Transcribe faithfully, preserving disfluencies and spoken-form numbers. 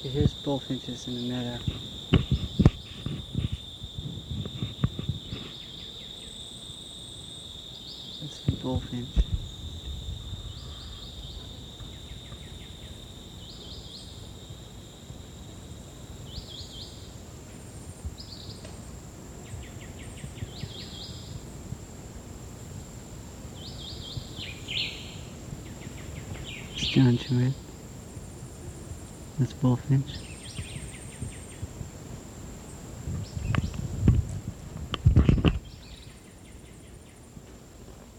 Here's bullfinches in the meadow. That's the bullfinch. It's John Schmidt. That's bullfinch.